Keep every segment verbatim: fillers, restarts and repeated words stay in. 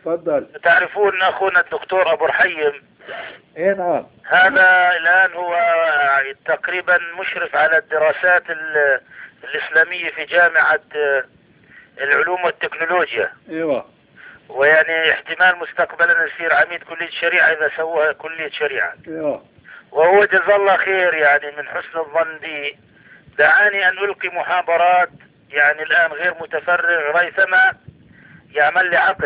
تفضل. تعرفون أخونا الدكتور أبو رحيم؟ ايه نعم. هذا الآن هو تقريبا مشرف على الدراسات الإسلامية في جامعة العلوم والتكنولوجيا. ايوه. ويعني احتمال مستقبلا يصير عميد كلية شريعة إذا سوى كلية شريعة. ايوه. وهو جزا الله خير يعني من حسن الظن بي دعاني أن ألقي محاضرات يعني الآن غير متفرغ ريثما يعمل لي عقد.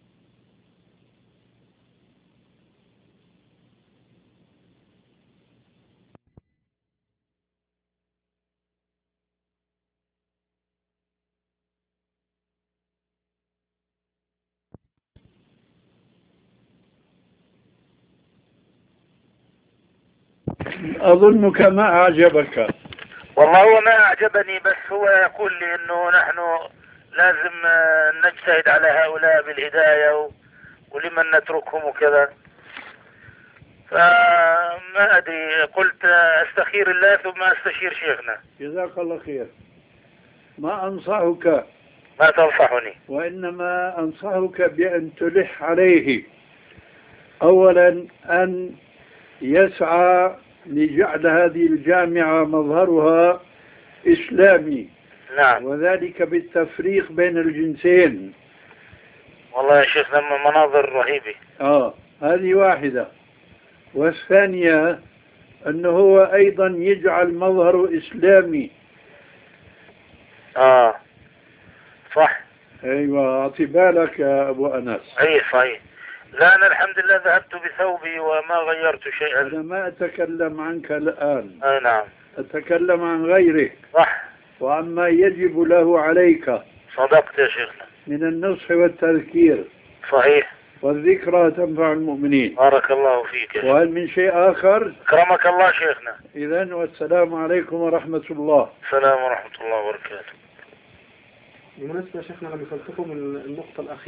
أظنك ما أعجبك. والله هو ما أعجبني، بس هو يقول لي أنه نحن لازم نجتهد على هؤلاء بالهداية ولمن نتركهم وكذا. فما أدري، قلت أستخير الله ثم أستشير شيخنا. جزاك الله خير. ما أنصحك، ما تنصحني؟ وإنما أنصحك بأن تلح عليه أولا أن يسعى لجعل هذه الجامعة مظهرها إسلامي. نعم. وذلك بالتفريق بين الجنسين. والله يا شيخنا مناظر رهيبة. آه هذه واحدة. والثانية أنه هو أيضا يجعل مظهره إسلامي. آه صح. أيوة، أعطي بالك يا أبو أنس. أي صحيح. لا أنا الحمد لله ذهبت بثوبي وما غيرت شيئا. أنا ما أتكلم عنك الآن. أي نعم. أتكلم عن غيرك. صح. وعما يجب له عليك. صدقت يا شيخنا. من النصح والتذكير. صحيح. والذكرى تنفع المؤمنين. بارك الله فيك يا شيخ. وهل من شيء آخر؟ أكرمك الله شيخنا. إذن والسلام عليكم ورحمة الله. السلام ورحمة الله وبركاته. بالمناسبة يا شيخنا لما سألتكم النقطة الأخيرة